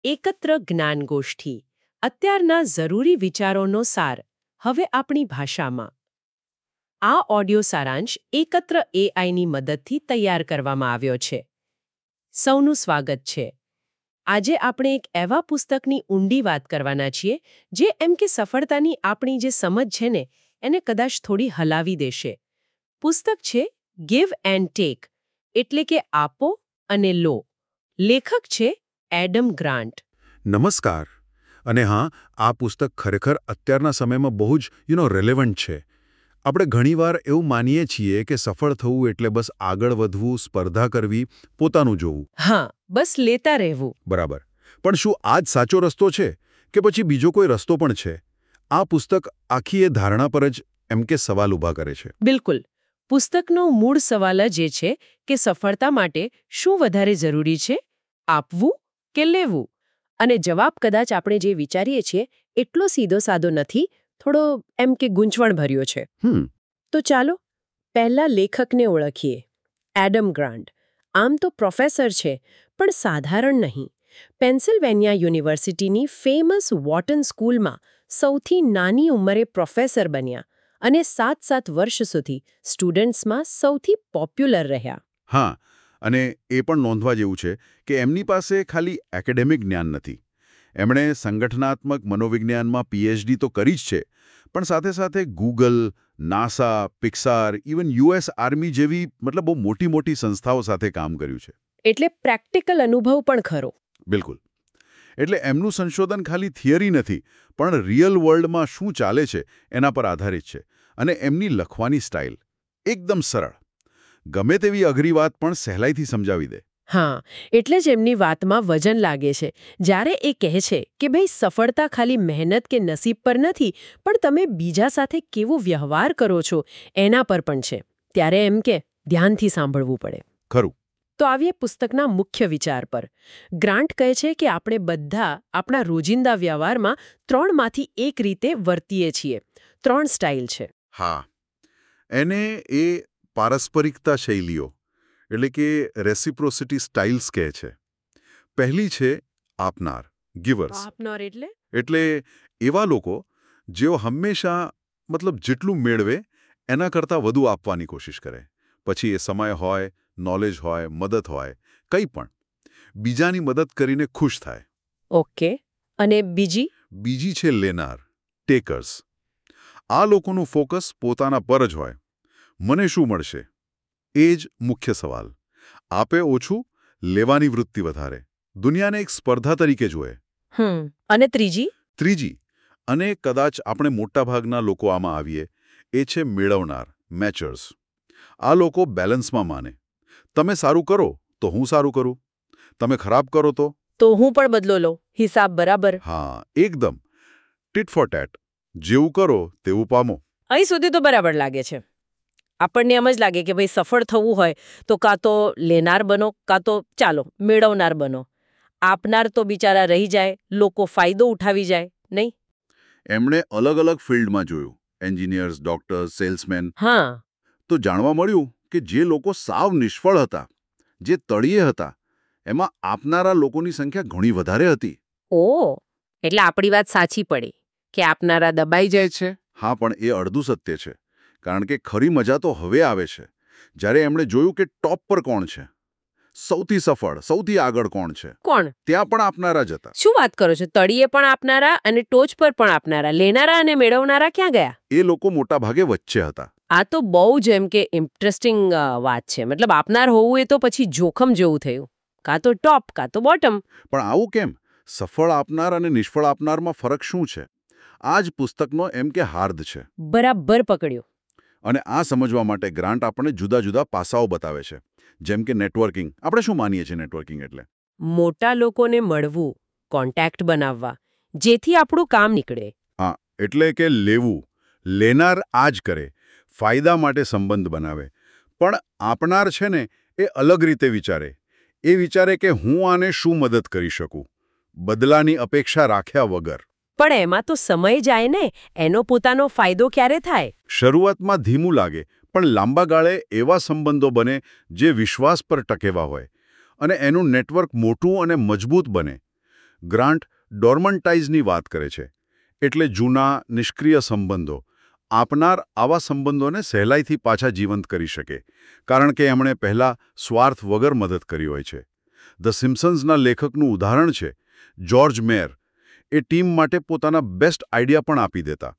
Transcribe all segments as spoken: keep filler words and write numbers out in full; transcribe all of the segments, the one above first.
એકત્ર જ્ઞાનગોષ્ઠી અત્યારના જરૂરી વિચારોનો સાર હવે આપણી ભાષામાં. આ ઓડિયો સારાંશ એકત્ર એઆઈની મદદથી તૈયાર કરવામાં આવ્યો છે. સૌનું સ્વાગત છે. આજે આપણે એક એવા પુસ્તકની ઊંડી વાત કરવાના છીએ જે એમ કે સફળતાની આપણી જે સમજ છે ને એને કદાચ થોડી હલાવી દેશે. પુસ્તક છે ગિવ એન્ડ ટેક, એટલે કે આપો અને લો. લેખક છે એડમ ગ્રાન્ટ. નમસ્કાર. અને હા, આ પુસ્તક ખરેખર અત્યારના સમયમાં બહુ જ યુ નો રેલેવન્ટ છે. આપણે ઘણીવાર એવું માનીએ છીએ કે સફળ થવું એટલે બસ આગળ વધવું, સ્પર્ધા કરવી, પોતાનું જોવું. હા, બસ લેતા રહેવું. બરાબર. પણ શું આ જ સાચો રસ્તો છે કે પછી બીજો કોઈ રસ્તો પણ છે? આ પુસ્તક આખી એ ધારણા પર જ એમ કે સવાલ ઊભા કરે છે. બિલકુલ. પુસ્તકનો મૂળ સવાલ જ એ છે કે સફળતા માટે શું વધારે જરૂરી છે, આપવું કે લેવું? અને જવાબ કદાચ આપણે જે વિચારીએ છીએ એટલો સીધો સાદો નથી, થોડો એમ કે ગૂંચવણભર્યો છે. હમ તો ચાલો પહેલા લેખકને ઓળખીએ. Adam Grant. આમ તો પ્રોફેસર છે, પણ સાધારણ નહીં. પેન્સિલ્વેનિયા યુનિવર્સિટીની ફેમસ વોટન સ્કૂલમાં સૌથી નાની ઉંમરે પ્રોફેસર બન્યા અને સાત સાત વર્ષ સુધી સ્ટુડન્ટ્સમાં સૌથી પોપ્યુલર રહ્યા. હા, અને એ પણ નોંધવા જેવું છે કે એમની પાસે ખાલી એકેડેમિક જ્ઞાન નથી. એમણે સંગઠનાત્મક મનોવિજ્ઞાનમાં પીએચડી તો કરી જ છે, પણ સાથે સાથે Google, NASA, Pixar, even US army જેવી મતલબ બહુ મોટી મોટી સંસ્થાઓ સાથે કામ કર્યું છે. એટલે પ્રેક્ટિકલ અનુભવ પણ ખરો. બિલકુલ. એટલે એમનું સંશોધન ખાલી થિયરી નથી, પણ રિયલ વર્લ્ડમાં શું ચાલે છે એના પર આધારિત છે. અને એમની લખવાની સ્ટાઇલ એકદમ સરળ. ગમે તેવી અઘરી વાત પણ સહેલાઈથી સમજાવી દે. હા, એટલે જ એમની વાતમાં વજન લાગે છે. જ્યારે એ કહે છે કે ભાઈ સફળતા ખાલી મહેનત કે નસીબ પર નથી, પણ તમે બીજા સાથે કેવો વ્યવહાર કરો છો એના પર પણ છે. ત્યારે એમ કે ધ્યાનથી સાંભળવું પડે. ખરું. તો આવીએ પુસ્તકના મુખ્ય વિચાર પર. ગ્રાન્ટ કહે છે કે આપણે બધા આપણા રોજિંદા વ્યવહારમાં ત્રણમાંથી એક રીતે વર્તીએ છીએ. ત્રણ સ્ટાઇલ છે. હા, એને એ પારસ્પરિકતા શૈલીઓ એટલે કે રેસિપ્રોસિટી સ્ટાઇલ્સ કહે છે. પહેલી છે આપનાર, ગિવર્સ. આપનાર એટલે એટલે એવા લોકો જેઓ હંમેશા મતલબ જેટલું મેળવે એના કરતાં વધુ આપવાની કોશિશ કરે. પછી એ સમય હોય, નોલેજ હોય, મદદ હોય, કંઈ પણ. બીજાની મદદ કરીને ખુશ થાય. ઓકે. અને બીજી? બીજી છે લેનાર, ટેકર્સ. આ લોકોનું ફોકસ પોતાના પર જ હોય. મને શું મળશે? એ જ મુખ્ય સવાલ. આપે ઓછું, લેવાની વૃત્તિ વધારે. દુનિયાને એક સ્પર્ધા તરીકે જુએ. હમ અને ત્રીજી? ત્રીજી, અને કદાચ આપણે મોટાભાગના લોકો આમાં આવીએ, એ છે મેળવનાર, મેચર્સ. આ લોકો બેલેન્સમાં માને. તમે સારું કરો તો હું સારું કરું. તમે ખરાબ કરો તો તો હું પણ બદલો લઉં. હિસાબ બરાબર. હા, એકદમ. Tit for tat. જેવું કરો તેવું પામો. અહીં સુધી તો બરાબર લાગે છે. આપણને એમ જ લાગે કે ભાઈ સફળ થવું હોય તો કાં તો લેનાર બનો, કાં તો ચાલો મેળવનાર બનો. આપનાર તો બિચારા રહી જાય, લોકો ફાયદો ઉઠાવી જાય, નહીં? એમણે અલગ અલગ ફિલ્ડમાં જોયું. Engineers, doctors, salesman. હા. તો જાણવા મળ્યું કે જે લોકો સાવ નિષ્ફળ હતા, જે તળિયે હતા, એમાં આપનારા લોકોની સંખ્યા ઘણી વધારે હતી. ઓ, એટલે આપણી વાત સાચી પડી કે આપનારા દબાઈ જાય છે. હા, પણ એ અડધું સત્ય છે. કારણ કે ખરી મજા તો હવે આવે છે, જ્યારે એમણે જોયું કે ટોપ પર કોણ છે, સૌથી સફળ, સૌથી આગળ કોણ છે. કોણ? ત્યાં પણ આપનારા જ હતા. શું વાત કરો છો? તળિયે પણ આપનારા અને ટોચ પર પણ આપનારા. લેનારા અને મેળવનારા ક્યાં ગયા? એ લોકો મોટા ભાગે વચ્ચે હતા. આ તો બહુ જ એમ કે ઇન્ટરેસ્ટિંગ વાત છે. મતલબ આપનાર હોવું એ તો પછી જોખમ જેવું થયું. કાં તો ટોપ, કાં તો બોટમ. પણ આવું કેમ? સફળ આપનાર અને નિષ્ફળ આપનારમાં ફરક શું છે? આ જ પુસ્તકનો એમ કે હાર્દ છે. બરાબર પકડ્યો. અને આ સમજવા માટે ગ્રાન્ટ આપણને જુદા જુદા પાસાઓ બતાવે છે. જેમ કે નેટવર્કિંગ. આપણે શું માનીએ છીએ નેટવર્કિંગ એટલે? મોટા લોકોને મળવું, કોન્ટેક્ટ બનાવવા, જેથી આપણું કામ નીકળે. હા, એટલે કે લેવું. લેનાર આ જ કરે, ફાયદા માટે સંબંધ બનાવે. પણ આપનાર છે ને, એ અલગ રીતે વિચારે. એ વિચારે કે હું આને શું મદદ કરી શકું, બદલાની અપેક્ષા રાખ્યા વગર. પણ એમાં તો સમય જાય ને, એનો પોતાનો ફાયદો ક્યારે થાય? શરૂઆતમાં ધીમું લાગે, પણ લાંબા ગાળે એવા સંબંધો બને જે વિશ્વાસ પર ટકેવા હોય અને એનું નેટવર્ક મોટું અને મજબૂત બને. ગ્રાન્ટ ડોર્મન્ટાઇઝની વાત કરે છે, એટલે જૂના નિષ્ક્રિય સંબંધો. આપનાર આવા સંબંધોને સહેલાઈથી પાછા જીવંત કરી શકે, કારણ કે એમણે પહેલાં સ્વાર્થ વગર મદદ કરી હોય છે. ધ સિમ્પસન્સના લેખકનું ઉદાહરણ છે જ્યોર્જ મેયર. એ ટીમ માટે પોતાના બેસ્ટ આઈડિયા પણ આપી દેતા.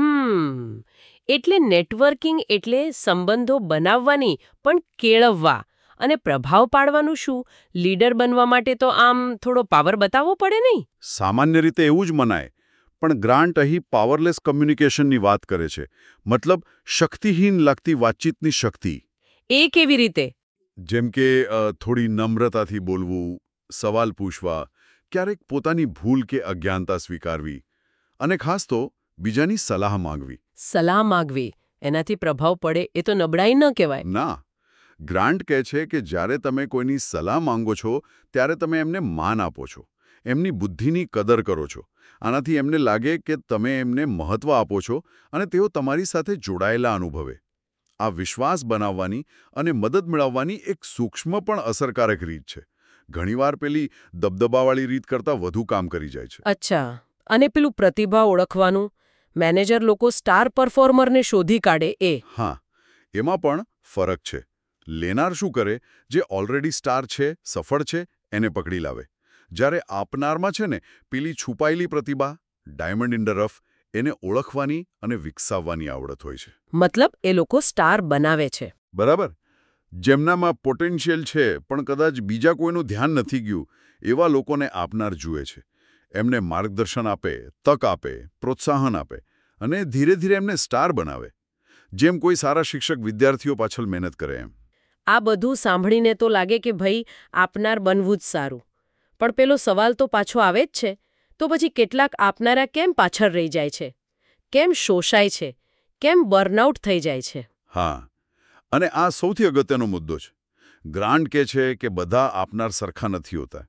હમ એટલે નેટવર્કિંગ એટલે સંબંધો બનાવવાની પણ કેળવવા અને પ્રભાવ પાડવાનું. શું લીડર બનવા માટે તો આમ થોડો પાવર બતાવવો પડે નહીં? સામાન્ય રીતે એવું જ મનાય, પણ ગ્રાન્ટ અહીં પાવરલેસ કમ્યુનિકેશનની વાત કરે છે, મતલબ શક્તિહીન લાગતી વાતચીતની શક્તિ. એ કેવી રીતે? જેમ કે અ, થોડી નમ્રતાથી બોલવું, સવાલ પૂછવા, ક્યારેક પોતાની ભૂલ કે અજ્ઞાનતા સ્વીકારવી, અને ખાસ તો બીજાની સલાહ માંગવી. સલાહ માગવી, એનાથી પ્રભાવ પડે એ તો નબળાઈ ન કહેવાય. ના, ગ્રાન્ટ કહે છે કે જ્યારે તમે કોઈની સલાહ માંગો છો ત્યારે તમે એમને માન આપો છો, એમની બુદ્ધિની કદર કરો છો. આનાથી એમને લાગે કે તમે એમને મહત્વ આપો છો અને તેઓ તમારી સાથે જોડાયેલા અનુભવે. આ વિશ્વાસ બનાવવાની અને મદદ મેળવવાની એક સૂક્ષ્મ પણ અસરકારક રીત છે. ઘણીવાર પેલી દબદબાવાળી રીત કરતાં વધુ કામ કરી જાય છે. અચ્છા, અને પેલું પ્રતિભા ઓળખવાનું, મેનેજર લોકો સ્ટાર પરફોર્મરને શોધી કાઢે એ? હા, એમાં પણ ફરક છે. લેનાર શું કરે? જે ઓલરેડી સ્ટાર છે, સફળ છે, એને પકડી લાવે. જ્યારે આપનારમાં છે ને પેલી છુપાયેલી પ્રતિભા, ડાયમંડ ઇન ધ રફ, એને ઓળખવાની અને વિકસાવવાની આવડત હોય છે. મતલબ એ લોકો સ્ટાર બનાવે છે. બરાબર. જેમનામાં પોટેન્શિયલ છે પણ કદાચ બીજા કોઈનું ધ્યાન નથી ગયું, એવા લોકોને આપનાર જુએ છે. એમને માર્ગદર્શન આપે, તક આપે, પ્રોત્સાહન આપે અને ધીરે ધીરે એમને સ્ટાર બનાવે. જેમ કોઈ સારા શિક્ષક વિદ્યાર્થીઓ પાછળ મહેનત કરે એમ. આ બધું સાંભળીને તો લાગે કે ભાઈ આપનાર બનવું જ સારું. પણ પેલો સવાલ તો પાછો આવે જ છે, તો પછી કેટલાક આપનારા કેમ પાછળ રહી જાય છે? કેમ શોષાય છે? કેમ બર્નઆઉટ થઈ જાય છે? હા, અને આ સૌથી અગત્યનો મુદ્દો છે. ગ્રાન્ટ કહે છે કે બધા આપનાર સરખા નથી હોતા.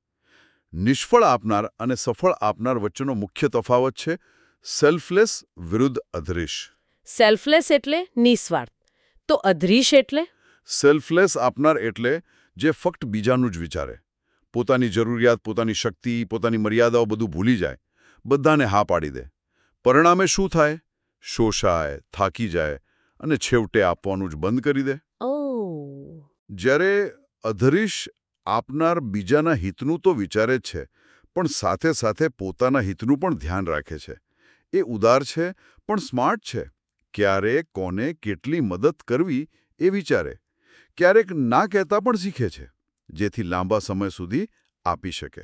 નિષ્ફળ આપનાર અને સફળ આપનાર વચ્ચેનો મુખ્ય તફાવત છે સેલ્ફલેસ વિરુદ્ધ અધરીશ. સેલ્ફલેસ એટલે નિસ્વાર્થ, તો અધરીશ એટલે? સેલ્ફલેસ આપનાર એટલે જે ફક્ત બીજાનું જ વિચારે, પોતાની જરૂરિયાત, પોતાની શક્તિ, પોતાની મર્યાદાઓ બધું ભૂલી જાય, બધાને હા પાડી દે. પરિણામે શું થાય? શોષાય, થાકી જાય અને છેવટે આપવાનું જ બંધ કરી દે. ઓહ, જ્યારે અધરીશ આપનાર બીજાના હિતનું તો વિચારે જ છે, પણ સાથે સાથે પોતાના હિતનું પણ ધ્યાન રાખે છે. એ ઉદાર છે પણ સ્માર્ટ છે. ક્યારે કોને કેટલી મદદ કરવી એ વિચારે. ક્યારેક ના કહેતા પણ શીખે છે, જેથી લાંબા સમય સુધી આપી શકે.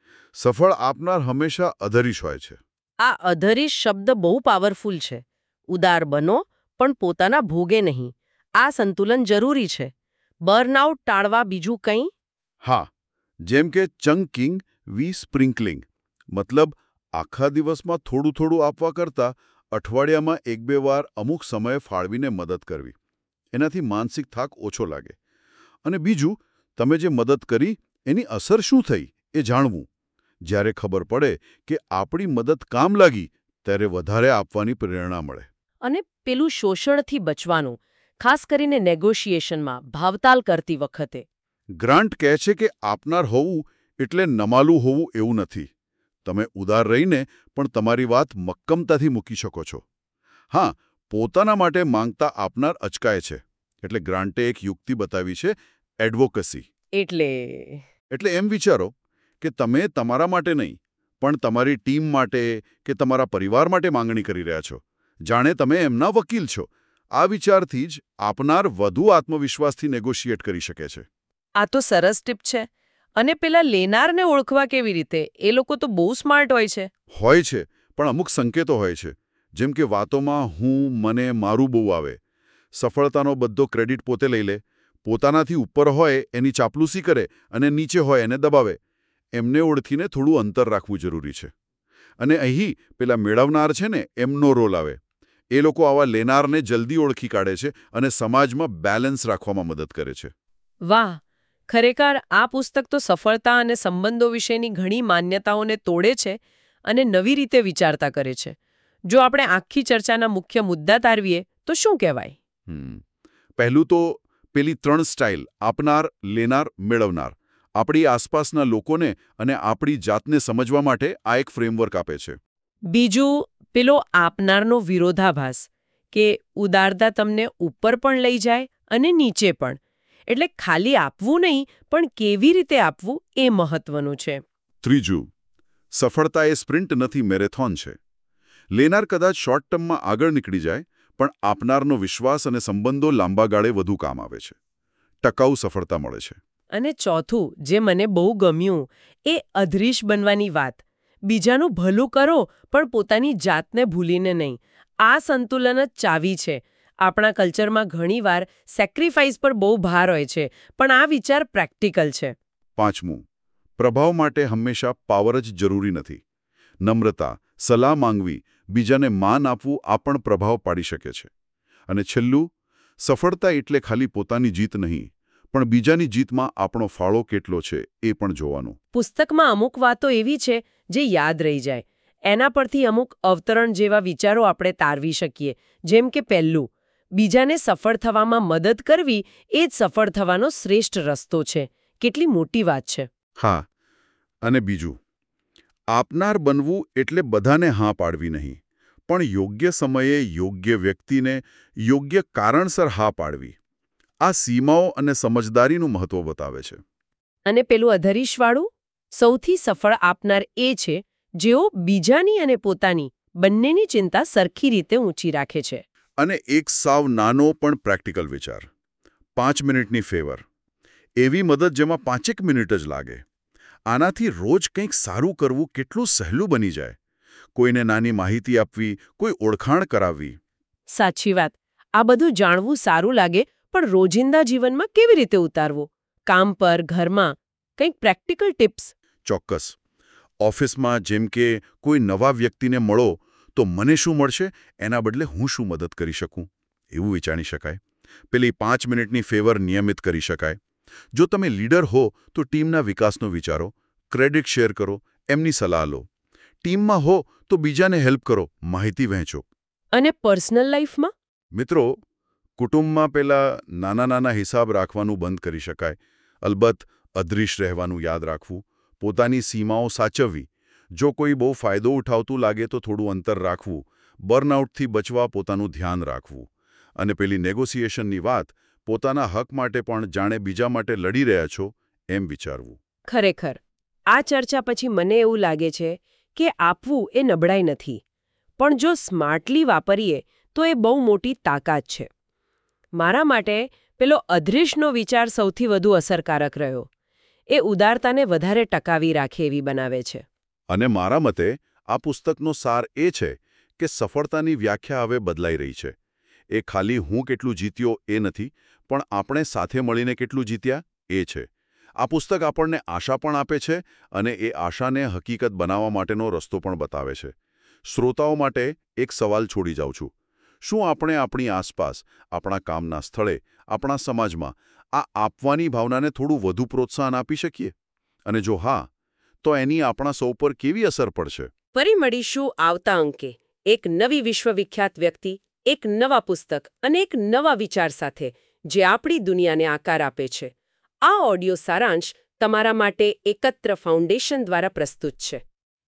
સફળ આપનાર હંમેશા અધરીશ હોય છે. આ અધરીશ શબ્દ બહુ પાવરફુલ છે. ઉદાર બનો પણ પોતાના ભોગે નહીં. આ સંતુલન જરૂરી છે. બર્નઆઉટ ટાળવા બીજું કંઈ? હા, જેમ કે ચંકિંગ વી સ્પ્રિંકલિંગ, મતલબ આખા દિવસમાં થોડું થોડું આપવા કરતાં અઠવાડિયામાં એક બે વાર અમુક સમયે ફાળવીને મદદ કરવી. એનાથી માનસિક થાક ઓછો લાગે. અને બીજું, તમે જે મદદ કરી એની અસર શું થઈ એ જાણવું. જ્યારે ખબર પડે કે આપણી મદદ કામ લાગી, ત્યારે વધારે આપવાની પ્રેરણા મળે. અને પેલું શોષણથી બચવાનું, ખાસ કરીને નેગોશિએશનમાં ભાવતાલ કરતી વખતે. ગ્રાન્ટ કહે છે કે આપનાર હોવું એટલે નમાલું હોવું એવું નથી. તમે ઉદાર રહીને પણ તમારી વાત મક્કમતાથી મૂકી શકો છો. હા, પોતાના માટે માંગતા આપનાર અચકાય છે. એટલે ગ્રાન્ટે એક યુક્તિ બતાવી છે, એડવોકસી. એટલે એટલે એમ વિચારો કે તમે તમારા માટે નહીં, પણ તમારી ટીમ માટે કે તમારા પરિવાર માટે માંગણી કરી રહ્યા છો. જાણે તમે એમના વકીલ છો. આ વિચારથી જ આપનાર વધુ આત્મવિશ્વાસથી નેગોશિએટ કરી શકે છે. આ તો સરસ ટીપ છે. અને પેલા લેનારને ઓળખવા કેવી રીતે? એ લોકો તો બહુ સ્માર્ટ હોય છે. હોય છે, પણ અમુક સંકેતો હોય છે. જેમ કે વાતોમાં હું, મને, મારું બહુ આવે. સફળતાનો બધો ક્રેડિટ પોતે લઈ લે. પોતાનાથી ઉપર હોય એની ચાપલૂસી કરે અને નીચે હોય એને દબાવે. એમને ઓળખીને થોડું અંતર રાખવું જરૂરી છે. અને અહીં પેલા મેળવનાર છે ને, એમનો રોલ આવે. એ લોકો આવા લેનારને જલ્દી ઓળખી કાઢે છે અને સમાજમાં બેલેન્સ રાખવામાં મદદ કરે છે. વાહ, ખરેખર આ પુસ્તક તો સફળતા અને સંબંધો વિશેની ઘણી માન્યતાઓને તોડે છે અને નવી રીતે વિચારતા કરે છે. જો આપણે આખી ચર્ચાના મુખ્ય મુદ્દા તારવીએ તો શું કહેવાય? હમ પહેલું તો પેલી ત્રણ સ્ટાઇલ, આપનાર, લેનાર, મેળવનાર. આપણી આસપાસના લોકોને અને આપણી જાતને સમજવા માટે આ એક ફ્રેમવર્ક આપે છે. બીજું પેલો આપનારનો વિરોધાભાસ કે ઉદારતા તમને ઉપર પણ લઈ જાય અને નીચે પણ. એટલે ખાલી આપવું નહીં પણ કેવી રીતે આપવું એ મહત્વનું છે. ત્રીજું, સફળતા એ સ્પ્રિન્ટ નથી, મેરેથોન છે. લેનાર કદાચ શોર્ટ ટર્મમાં આગળ નીકળી જાય, પણ આપનારનો વિશ્વાસ અને સંબંધો લાંબા ગાળે વધુ કામ આવે છે. ટકાઉ સફળતા મળે છે. અને ચોથું, જે મને બહુ ગમ્યું, એ અધરીશ બનવાની વાત. બીજાનું ભલું કરો પણ પોતાની જાતને ભૂલીને નહીં. આ સંતુલન જ ચાવી છે. આપણા કલ્ચરમાં ઘણીવાર સેક્રિફાઈસ પર બહુ ભાર હોય છે, પણ આ વિચાર પ્રેક્ટિકલ છે. પાંચમું, પ્રભાવ માટે હંમેશા પાવર જ જરૂરી નથી. નમ્રતા, સલાહ માંગવી, બીજાને માન આપવું આ પણ પ્રભાવ પાડી શકે છે. અને છેલ્લું, સફળતા એટલે ખાલી પોતાની જીત નહીં, પણ બીજાની જીતમાં આપણો ફાળો કેટલો છે એ પણ જોવાનું. પુસ્તકમાં અમુક વાતો એવી છે જે યાદ રહી જાય. એના પરથી અમુક અવતરણ જેવા વિચારો આપણે તારવી શકીએ. જેમ કે પહેલું, બીજાને સફળ થવામાં મદદ કરવી એ જ સફળ થવાનો શ્રેષ્ઠ રસ્તો છે. કેટલી મોટી વાત છે. હા, અને બીજું, આપનાર બનવું એટલે બધાને હા પાડવી નહીં, પણ યોગ્ય સમયે યોગ્ય વ્યક્તિને યોગ્ય કારણસર હા પાડવી. આ સીમાઓ અને સમજદારીનું મહત્વ બતાવે છે. અને પેલું અધરીશવાળું, સૌથી સફળ આપનાર એ છે જેઓ બીજાની અને પોતાની બંનેની ચિંતા સરખી રીતે ઊંચી રાખે છે. અને એક સાવ નાનો પણ પ્રેક્ટિકલ વિચાર, પાંચ મિનિટની ફેવર. એવી મદદ જેમાં પાંચેક મિનિટ જ લાગે. આનાથી રોજ કંઈક સારું કરવું કેટલું સહેલું બની જાય. કોઈને નાની માહિતી આપવી, કોઈ ઓળખાણ કરાવવી. સાચી વાત. આ બધું જાણવું સારું લાગે, પણ રોજિંદા જીવનમાં કેવી રીતે ઉતારવું? કામ પર, ઘરમાં કંઈક પ્રેક્ટિકલ ટિપ્સ. ચોક્કસ. ઓફિસમાં જેમ કે કોઈ નવા વ્યક્તિને મળો તો મને શું મળશે એના બદલે હું શું મદદ કરી શકું, એવું વિચારી શકાય. પેલી પાંચ મિનિટની ફેવર નિયમિત કરી શકાય. જો તમે લીડર હો તો ટીમના વિકાસનો વિચારો, ક્રેડિટ શેર કરો, એમની સલાહ લો. ટીમમાં હો તો બીજાને હેલ્પ કરો, માહિતી વહેંચો. અને પર્સનલ લાઈફમાં? મિત્રો, કુટુંબમાં પેલા નાના નાના હિસાબ રાખવાનું બંધ કરી શકાય. અલબત્ત અદૃશ્ય રહેવાનું યાદ રાખવું, પોતાની સીમાઓ સાચવવી. જો કોઈ બહુ ફાયદો ઉઠાવતું લાગે તો થોડું અંતર રાખવું, બર્નઆઉટથી બચવા પોતાનું ધ્યાન રાખવું. અને પેલી નેગોશિએશનની વાત, પોતાના હક માટે પણ જાણે બીજા માટે લડી રહ્યા છો એમ વિચારવું. ખરેખર, આ ચર્ચા પછી મને એવું લાગે છે કે આપવું એ નબળાઈ નથી, પણ જો સ્માર્ટલી વાપરીએ તો એ બહુ મોટી તાકાત છે. મારા માટે પેલો અદૃશ્યનો વિચાર સૌથી વધુ અસરકારક રહ્યો. એ ઉદારતાને વધારે ટકાવી રાખે એવી બનાવે છે. અને મારા મતે આ પુસ્તકનો સાર એ છે કે સફળતાની વ્યાખ્યા હવે બદલાઈ રહી છે. એ ખાલી હું કેટલું જીત્યો એ નથી, પણ આપણે સાથે મળીને કેટલું જીત્યા એ છે. આ પુસ્તક આપણને આશા પણ આપે છે અને એ આશાને હકીકત બનાવવા માટેનો રસ્તો પણ બતાવે છે. શ્રોતાઓ માટે એક સવાલ છોડી જાઉં છું. શું આપણે આપણી આસપાસ, આપણા કામના સ્થળે, આપણા સમાજમાં આ આપવાની ભાવનાને થોડું વધુ પ્રોત્સાહન આપી શકીએ? અને જો હા, તો એની આપણા સૌ પર કેવી અસર પડશે? ફરી મળીશું આવતા અંકે એક નવી વિશ્વવિખ્યાત વ્યક્તિ, એક નવા પુસ્તક અને એક નવા વિચાર સાથે જે આપણી દુનિયાને આકાર આપે છે. આ ઓડિયો સારાંશ તમારા માટે એકત્ર ફાઉન્ડેશન દ્વારા પ્રસ્તુત છે.